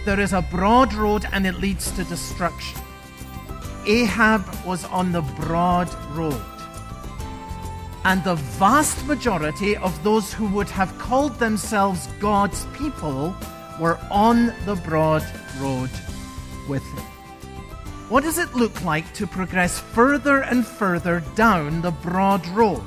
there is a broad road and it leads to destruction. Ahab was on the broad road. And the vast majority of those who would have called themselves God's people were on the broad road with him. What does it look like to progress further and further down the broad road?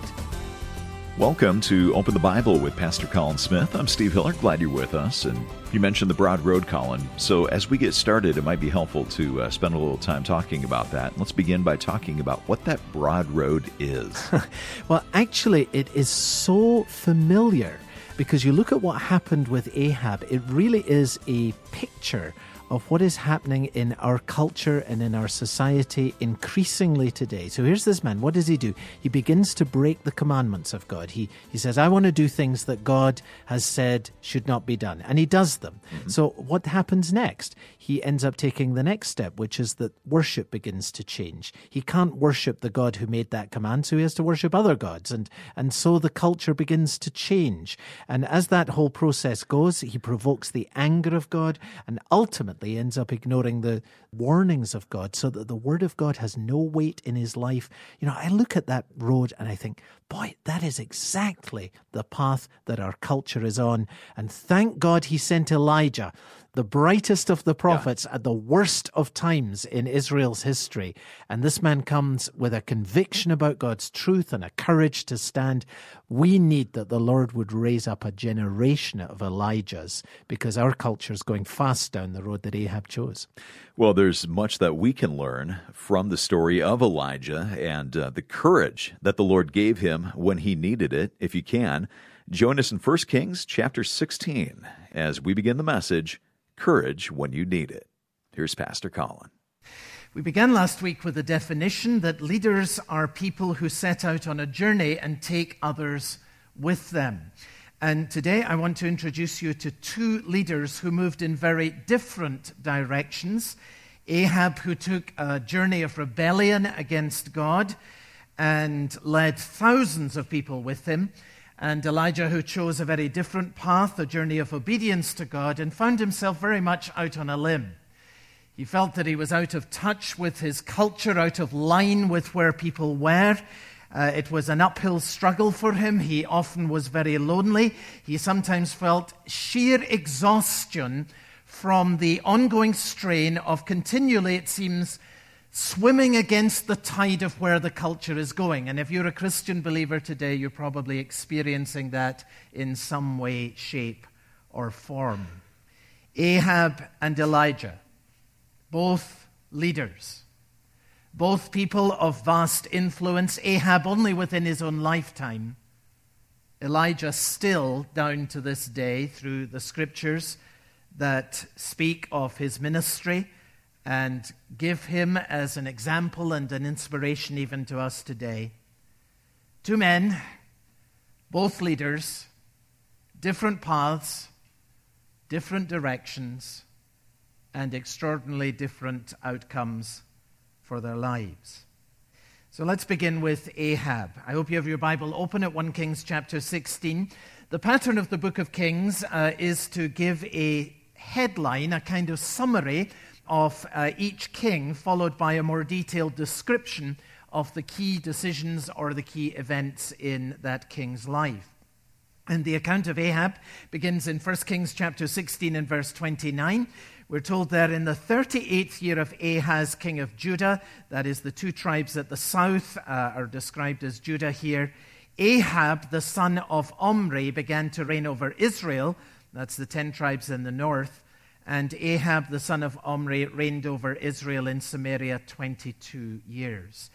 Welcome to Open the Bible with Pastor Colin Smith. I'm Steve Hiller. Glad you're with us. And you mentioned the broad road, Colin. So as we get started, it might be helpful to spend a little time talking about that. Let's begin by talking about what that broad road is. Well, actually, it is so familiar because you look at what happened with Ahab. It really is a picture of what is happening in our culture and in our society increasingly today. So here's this man. What does he do? He begins to break the commandments of God. He says, I want to do things that God has said should not be done. And he does them. Mm-hmm. So what happens next? He ends up taking the next step, which is that worship begins to change. He can't worship the God who made that command, so he has to worship other gods. And so the culture begins to change. And as that whole process goes, he provokes the anger of God and ultimately ends up ignoring the warnings of God so that the word of God has no weight in his life. You know, I look at that road and I think, boy, that is exactly the path that our culture is on. And thank God he sent Elijah, the brightest of the prophets at the worst of times in Israel's history. And this man comes with a conviction about God's truth and a courage to stand. We need that the Lord would raise up a generation of Elijahs because our culture is going fast down the road that Ahab chose. Well, there's much that we can learn from the story of Elijah and the courage that the Lord gave him when he needed it. If you can, join us in 1 Kings chapter 16 as we begin the message, Courage When You Need It. Here's Pastor Colin. We began last week with the definition that leaders are people who set out on a journey and take others with them. And today I want to introduce you to two leaders who moved in very different directions. Ahab, who took a journey of rebellion against God and led thousands of people with him. And Elijah, who chose a very different path, a journey of obedience to God, and found himself very much out on a limb. He felt that he was out of touch with his culture, out of line with where people were. It was an uphill struggle for him. He often was very lonely. He sometimes felt sheer exhaustion from the ongoing strain of continually, it seems, swimming against the tide of where the culture is going. And if you're a Christian believer today, you're probably experiencing that in some way, shape, or form. Ahab and Elijah, both leaders, both people of vast influence. Ahab only within his own lifetime. Elijah still down to this day through the scriptures that speak of his ministry and give him as an example and an inspiration even to us today. Two men, both leaders, different paths, different directions, and extraordinarily different outcomes for their lives. So let's begin with Ahab. I hope you have your Bible open at 1 Kings chapter 16. The pattern of the book of Kings is to give a headline, a kind of summary of each king, followed by a more detailed description of the key decisions or the key events in that king's life. And the account of Ahab begins in 1 Kings chapter 16 and verse 29. We're told there in the 38th year of Ahaz, king of Judah, that is the two tribes at the south are described as Judah here, Ahab, the son of Omri, began to reign over Israel. That's the 10 tribes in the north. And Ahab, the son of Omri, reigned over Israel in Samaria 22 years.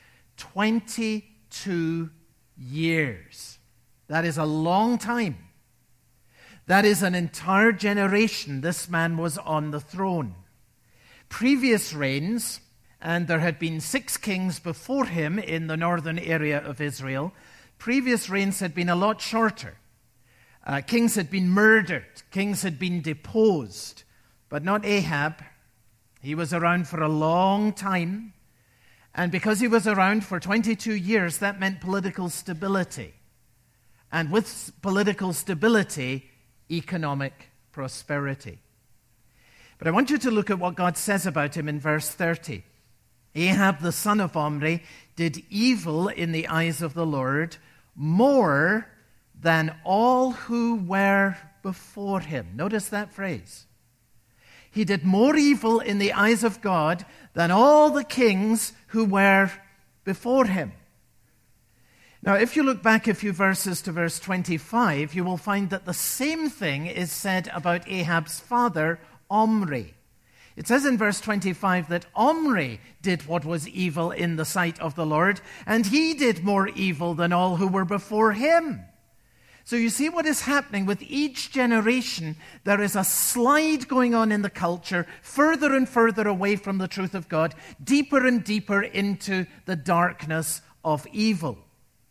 22 years. That is a long time. That is an entire generation this man was on the throne. Previous reigns, and there had been 6 kings before him in the northern area of Israel, previous reigns had been a lot shorter. Kings had been murdered. Kings had been deposed. But not Ahab. He was around for a long time. And because he was around for 22 years, that meant political stability. And with political stability, economic prosperity. But I want you to look at what God says about him in verse 30. Ahab, the son of Omri, did evil in the eyes of the Lord more than all who were before him. Notice that phrase. He did more evil in the eyes of God than all the kings who were before him. Now, if you look back a few verses to verse 25, you will find that the same thing is said about Ahab's father, Omri. It says in verse 25 that Omri did what was evil in the sight of the Lord, and he did more evil than all who were before him. So you see what is happening with each generation. There is a slide going on in the culture, further and further away from the truth of God, deeper and deeper into the darkness of evil.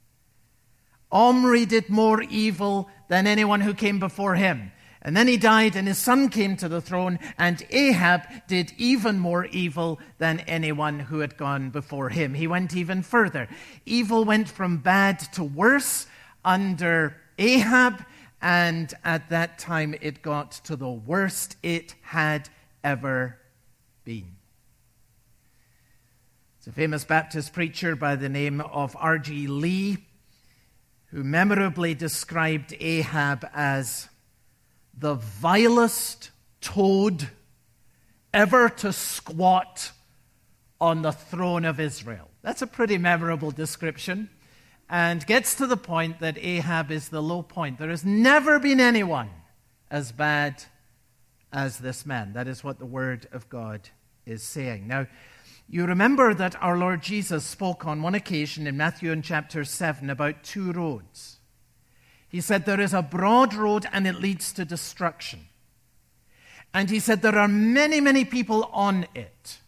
Omri did more evil than anyone who came before him. And then he died, and his son came to the throne, and Ahab did even more evil than anyone who had gone before him. He went even further. Evil went from bad to worse under Ahab, and at that time it got to the worst it had ever been. It's a famous Baptist preacher by the name of R.G. Lee who memorably described Ahab as the vilest toad ever to squat on the throne of Israel. That's a pretty memorable description, and gets to the point that Ahab is the low point. There has never been anyone as bad as this man. That is what the Word of God is saying. Now, you remember that our Lord Jesus spoke on one occasion in Matthew in chapter 7 about two roads. He said there is a broad road and it leads to destruction. And he said there are many, many people on it.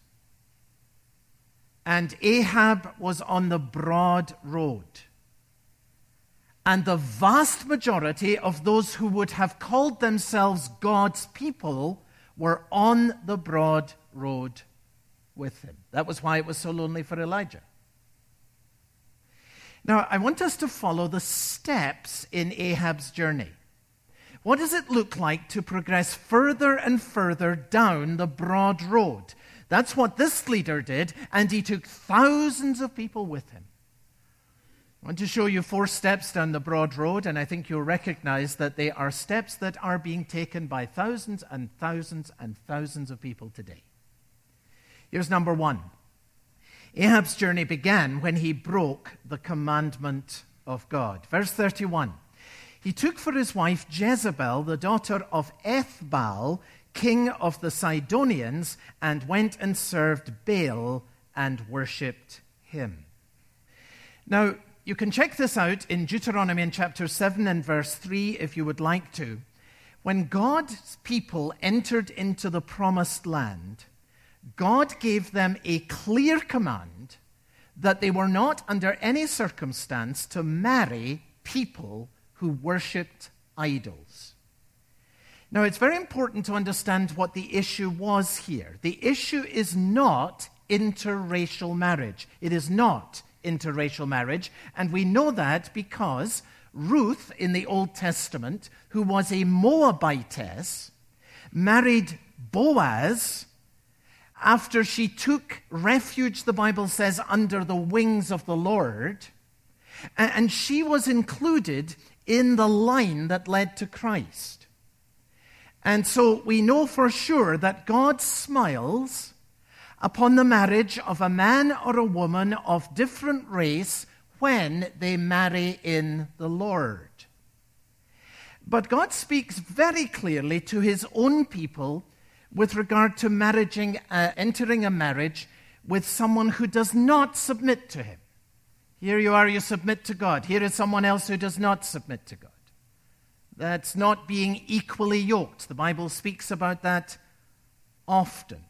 And Ahab was on the broad road. And the vast majority of those who would have called themselves God's people were on the broad road with him. That was why it was so lonely for Elijah. Now, I want us to follow the steps in Ahab's journey. What does it look like to progress further and further down the broad road? That's what this leader did, and he took thousands of people with him. I want to show you 4 steps down the broad road, and I think you'll recognize that they are steps that are being taken by thousands and thousands and thousands of people today. Here's number 1. Ahab's journey began when he broke the commandment of God. Verse 31. He took for his wife Jezebel, the daughter of Ethbaal, king of the Sidonians, and went and served Baal and worshipped him. Now, you can check this out in Deuteronomy in chapter 7 and verse 3 if you would like to. When God's people entered into the promised land, God gave them a clear command that they were not under any circumstance to marry people who worshipped idols. Now, it's very important to understand what the issue was here. The issue is not interracial marriage. It is not interracial marriage, and we know that because Ruth in the Old Testament, who was a Moabitess, married Boaz after she took refuge, the Bible says, under the wings of the Lord, and she was included in the line that led to Christ. And so we know for sure that God smiles upon the marriage of a man or a woman of different race when they marry in the Lord. But God speaks very clearly to his own people with regard to entering a marriage with someone who does not submit to him. Here you are, you submit to God. Here is someone else who does not submit to God. That's not being equally yoked. The Bible speaks about that often.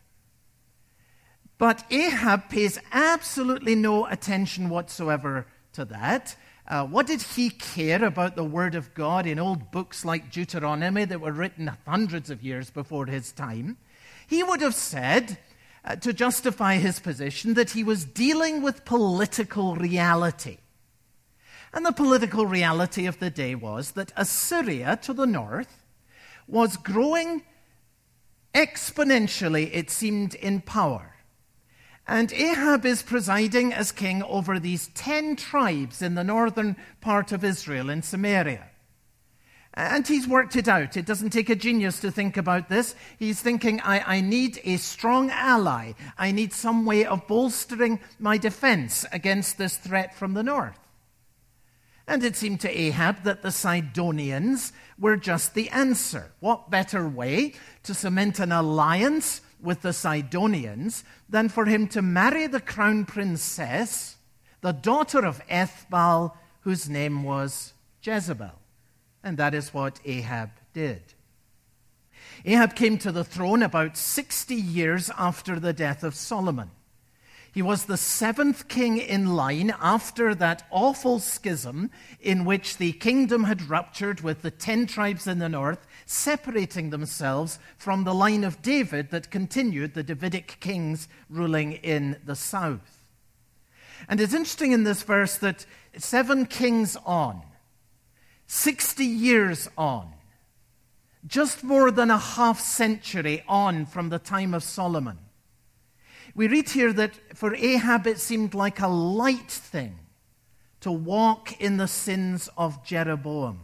But Ahab pays absolutely no attention whatsoever to that. What did he care about the Word of God in old books like Deuteronomy that were written hundreds of years before his time? He would have said, to justify his position, that he was dealing with political reality. And the political reality of the day was that Assyria to the north was growing exponentially, it seemed, in power. And Ahab is presiding as king over these 10 tribes in the northern part of Israel, in Samaria. And he's worked it out. It doesn't take a genius to think about this. He's thinking, I need a strong ally. I need some way of bolstering my defense against this threat from the north. And it seemed to Ahab that the Sidonians were just the answer. What better way to cement an alliance with the Sidonians than for him to marry the crown princess, the daughter of Ethbaal, whose name was Jezebel. And that is what Ahab did. Ahab came to the throne about 60 years after the death of Solomon. He was the 7th king in line after that awful schism in which the kingdom had ruptured with the 10 tribes in the north, separating themselves from the line of David that continued, the Davidic kings ruling in the south. And it's interesting in this verse that 7 kings on, 60 years on, just more than a half century on from the time of Solomon. We read here that for Ahab it seemed like a light thing to walk in the sins of Jeroboam.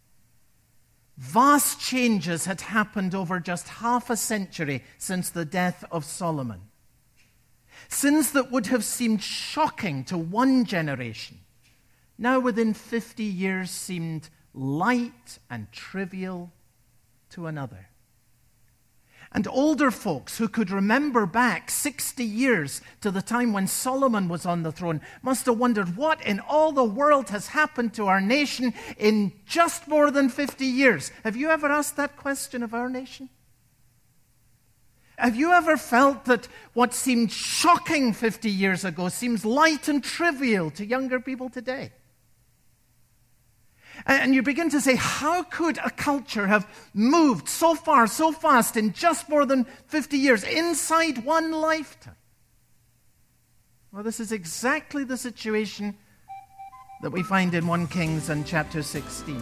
Vast changes had happened over just half a century since the death of Solomon. Sins that would have seemed shocking to one generation, now within 50 years seemed light and trivial to another. And older folks who could remember back 60 years to the time when Solomon was on the throne must have wondered what in all the world has happened to our nation in just more than 50 years. Have you ever asked that question of our nation? Have you ever felt that what seemed shocking 50 years ago seems light and trivial to younger people today? And you begin to say, how could a culture have moved so far, so fast in just more than 50 years, inside one lifetime? Well, this is exactly the situation that we find in 1 Kings and chapter 16.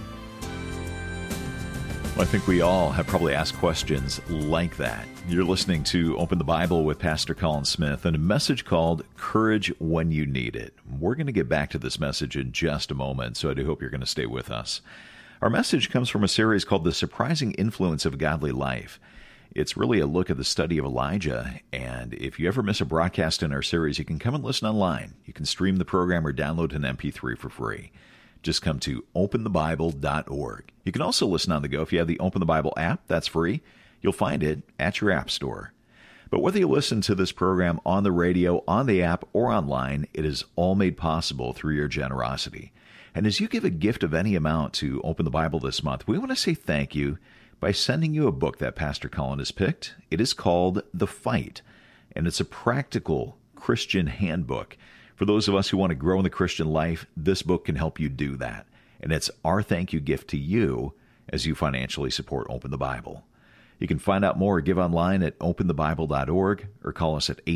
Well, I think we all have probably asked questions like that. You're listening to Open the Bible with Pastor Colin Smith and a message called Courage When You Need It. We're going to get back to this message in just a moment, so I do hope you're going to stay with us. Our message comes from a series called The Surprising Influence of Godly Life. It's really a look at the study of Elijah, and if you ever miss a broadcast in our series, you can come and listen online. You can stream the program or download an MP3 for free. Just come to openthebible.org. You can also listen on the go if you have the Open the Bible app. That's free. You'll find it at your app store. But whether you listen to this program on the radio, on the app, or online, it is all made possible through your generosity. And as you give a gift of any amount to Open the Bible this month, we want to say thank you by sending you a book that Pastor Colin has picked. It is called The Fight, and it's a practical Christian handbook. For those of us who want to grow in the Christian life, this book can help you do that. And it's our thank you gift to you as you financially support Open the Bible. You can find out more or give online at openthebible.org or call us at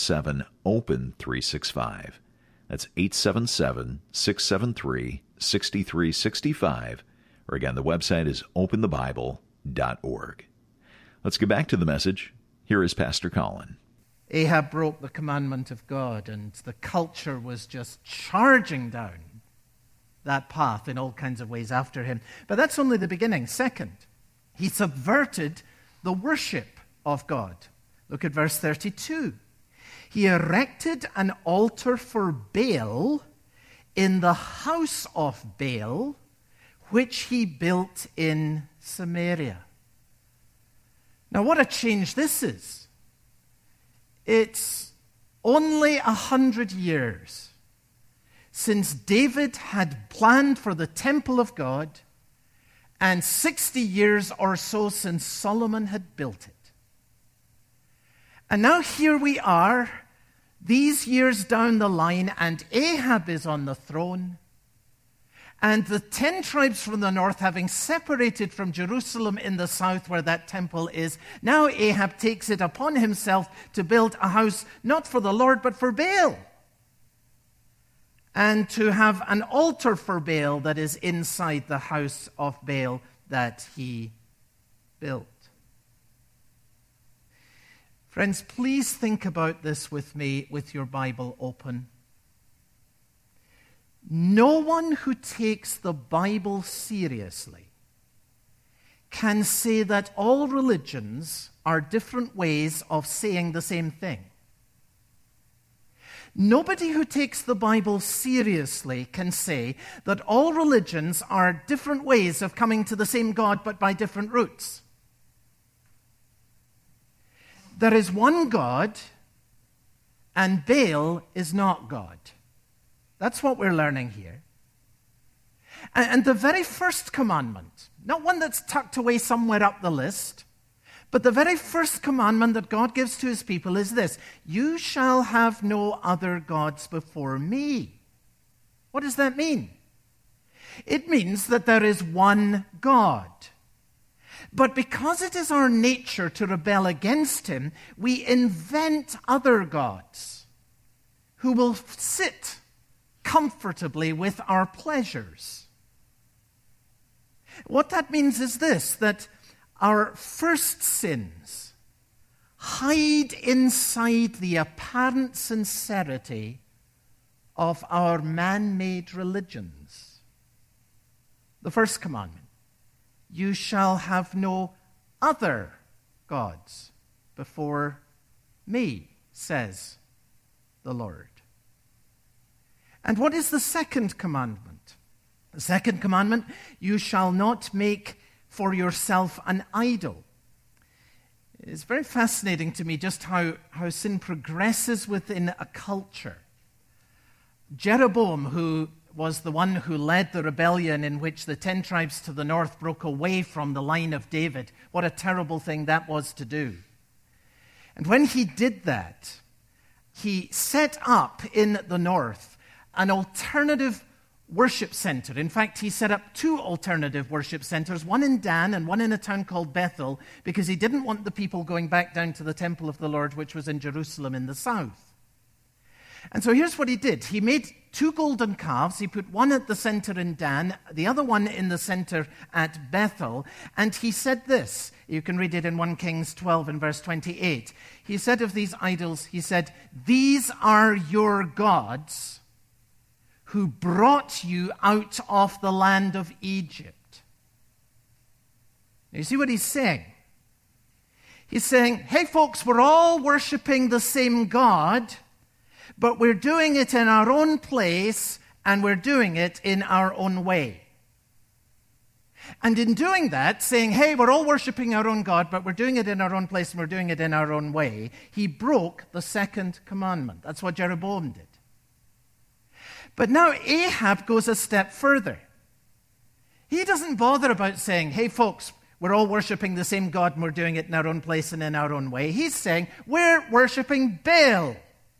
877-OPEN-365. That's 877-673-6365. Or again, the website is openthebible.org. Let's get back to the message. Here is Pastor Colin. Ahab broke the commandment of God, and the culture was just charging down that path in all kinds of ways after him. But that's only the beginning. Second, he subverted the worship of God. Look at verse 32. He erected an altar for Baal in the house of Baal, which he built in Samaria. Now, what a change this is. It's only 100 years since David had planned for the temple of God, and 60 years or so since Solomon had built it. And now here we are, these years down the line, and Ahab is on the throne, and the 10 tribes from the north, having separated from Jerusalem in the south where that temple is, now Ahab takes it upon himself to build a house not for the Lord but for Baal, and to have an altar for Baal that is inside the house of Baal that he built. Friends, please think about this with me with your Bible open. No one who takes the Bible seriously can say that all religions are different ways of saying the same thing. Nobody who takes the Bible seriously can say that all religions are different ways of coming to the same God but by different routes. There is one God, and Baal is not God. That's what we're learning here. And the very first commandment, not one that's tucked away somewhere up the list, but the very first commandment that God gives to his people is this: you shall have no other gods before me. What does that mean? It means that there is one God. But because it is our nature to rebel against him, we invent other gods who will sit comfortably with our pleasures. What that means is this, that our first sins hide inside the apparent sincerity of our man-made religions. The first commandment: you shall have no other gods before me, says the Lord. And what is the second commandment? The second commandment: you shall not make for yourself an idol. It's very fascinating to me just how sin progresses within a culture. Jeroboam, who was the one who led the rebellion in which the 10 tribes to the north broke away from the line of David. What a terrible thing that was to do. And when he did that, he set up in the north an alternative worship center. In fact, he set up 2 alternative worship centers, one in Dan and one in a town called Bethel, because he didn't want the people going back down to the temple of the Lord, which was in Jerusalem in the south. And so here's what he did. He made 2 golden calves. He put one at the center in Dan, the other one in the center at Bethel. And he said this. You can read it in 1 Kings 12 and verse 28. He said of these idols, he said, "These are your gods who brought you out of the land of Egypt." Now, you see what he's saying? He's saying, hey folks, we're all worshiping the same God, but we're doing it in our own place, and we're doing it in our own way. And in doing that, saying, hey, we're all worshiping our own God, but we're doing it in our own place and we're doing it in our own way, he broke the second commandment. That's what Jeroboam did. But now Ahab goes a step further. He doesn't bother about saying, hey folks, we're all worshiping the same God and we're doing it in our own place and in our own way. He's saying, we're worshiping Baal.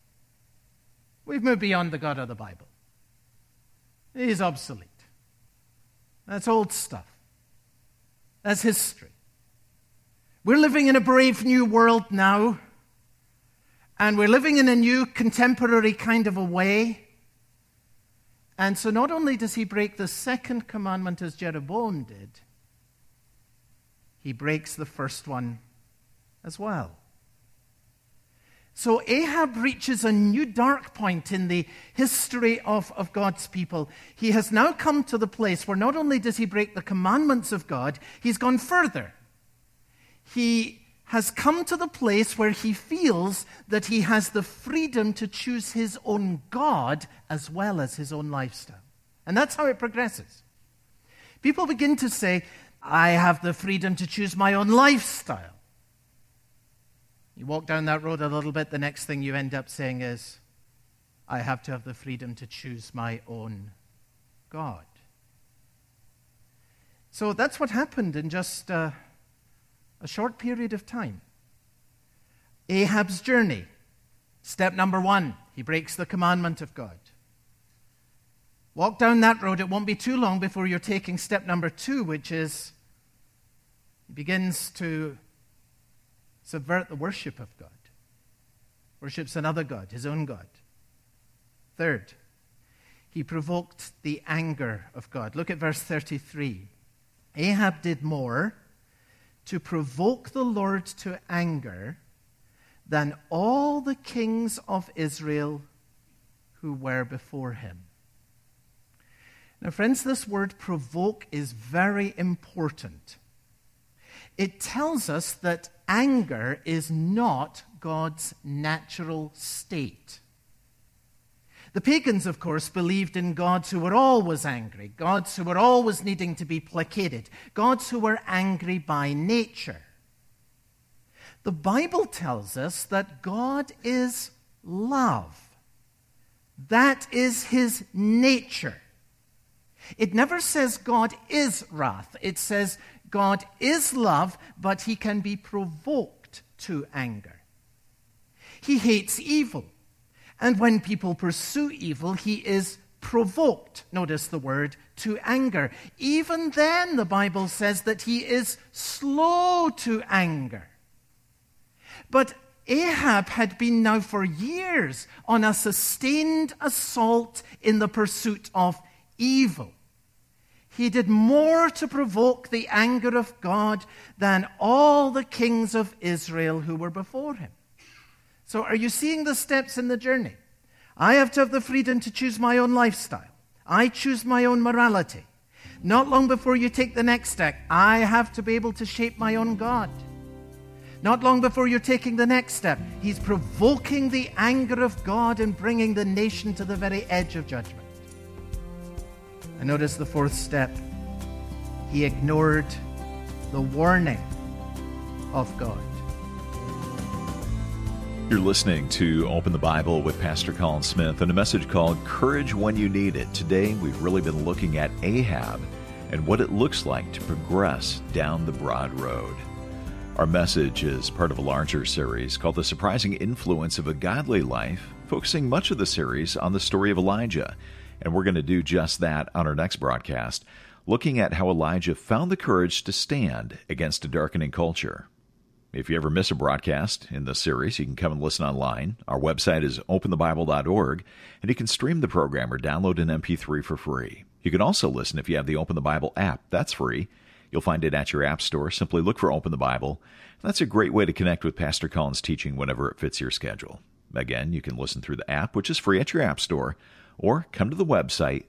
We've moved beyond the God of the Bible. He's obsolete. That's old stuff. That's history. We're living in a brave new world now, and we're living in a new contemporary kind of a way. And so not only does he break the second commandment as Jeroboam did, he breaks the first one as well. So Ahab reaches a new dark point in the history of God's people. He has now come to the place where not only does he break the commandments of God, he's gone further. He has come to the place where he feels that he has the freedom to choose his own God as well as his own lifestyle. And that's how it progresses. People begin to say, I have the freedom to choose my own lifestyle. You walk down that road a little bit, the next thing you end up saying is, I have to have the freedom to choose my own God. So that's what happened in just a short period of time. Ahab's journey. Step number 1, he breaks the commandment of God. Walk down that road, it won't be too long before you're taking step number 2, which is he begins to subvert the worship of God. Worships another God, his own God. Third, he provoked the anger of God. Look at verse 33. Ahab did more to provoke the Lord to anger than all the kings of Israel who were before him. Now, friends, this word provoke is very important. It tells us that anger is not God's natural state. The pagans, of course, believed in gods who were always angry, gods who were always needing to be placated, gods who were angry by nature. The Bible tells us that God is love. That is his nature. It never says God is wrath. It says God is love, but he can be provoked to anger. He hates evil. And when people pursue evil, he is provoked, notice the word, to anger. Even then, the Bible says that he is slow to anger. But Ahab had been now for years on a sustained assault in the pursuit of evil. He did more to provoke the anger of God than all the kings of Israel who were before him. So are you seeing the steps in the journey? I have to have the freedom to choose my own lifestyle. I choose my own morality. Not long before you take the next step, I have to be able to shape my own God. Not long before you're taking the next step, he's provoking the anger of God and bringing the nation to the very edge of judgment. And notice the fourth step. He ignored the warning of God. You're listening to Open the Bible with Pastor Colin Smith and a message called Courage When You Need It. Today, we've really been looking at Ahab and what it looks like to progress down the broad road. Our message is part of a larger series called The Surprising Influence of a Godly Life, focusing much of the series on the story of Elijah. And we're going to do just that on our next broadcast, looking at how Elijah found the courage to stand against a darkening culture. If you ever miss a broadcast in this series, you can come and listen online. Our website is openthebible.org, and you can stream the program or download an MP3 for free. You can also listen if you have the Open the Bible app. That's free. You'll find it at your app store. Simply look for Open the Bible. That's a great way to connect with Pastor Colin's teaching whenever it fits your schedule. Again, you can listen through the app, which is free at your app store, or come to the website,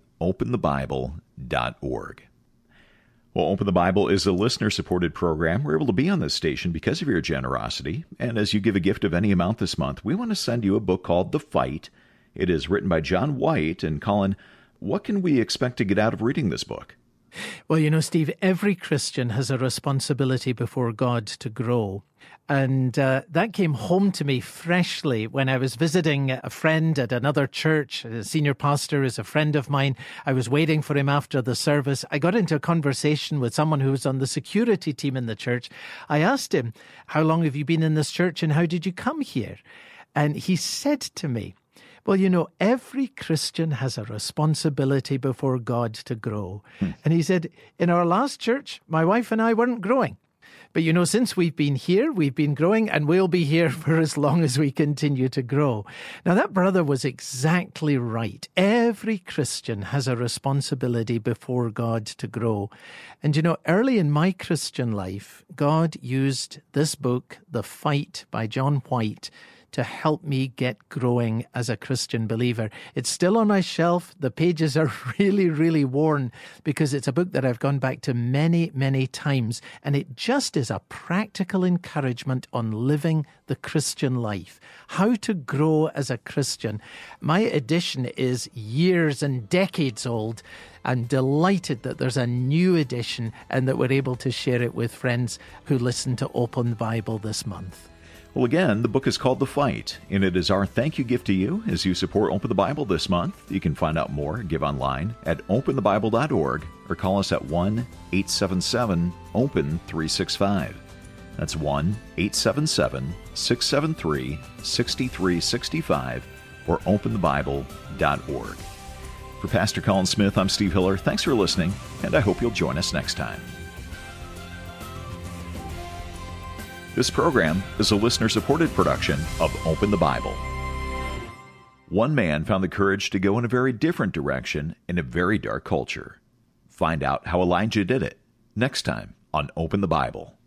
openthebible.org. Well, Open the Bible is a listener-supported program. We're able to be on this station because of your generosity. And as you give a gift of any amount this month, we want to send you a book called The Fight. It is written by John White. And Colin, what can we expect to get out of reading this book? Well, you know, Steve, every Christian has a responsibility before God to grow. And that came home to me freshly when I was visiting a friend at another church. The senior pastor is a friend of mine. I was waiting for him after the service. I got into a conversation with someone who was on the security team in the church. I asked him, how long have you been in this church and how did you come here? And he said to me, well, you know, every Christian has a responsibility before God to grow. And he said, in our last church, my wife and I weren't growing. But, you know, since we've been here, we've been growing and we'll be here for as long as we continue to grow. Now, that brother was exactly right. Every Christian has a responsibility before God to grow. And, you know, early in my Christian life, God used this book, The Fight by John White, to help me get growing as a Christian believer. It's still on my shelf. The pages are really, really worn because it's a book that I've gone back to many, many times. And it just is a practical encouragement on living the Christian life, how to grow as a Christian. My edition is years and decades old. I'm delighted that there's a new edition and that we're able to share it with friends who listen to Open the Bible this month. Well, again, the book is called The Fight, and it is our thank you gift to you as you support Open the Bible this month. You can find out more and give online at openthebible.org or call us at 1-877-OPEN-365. That's 1-877-673-6365 or openthebible.org. For Pastor Colin Smith, I'm Steve Hiller. Thanks for listening, and I hope you'll join us next time. This program is a listener-supported production of Open the Bible. One man found the courage to go in a very different direction in a very dark culture. Find out how Elijah did it next time on Open the Bible.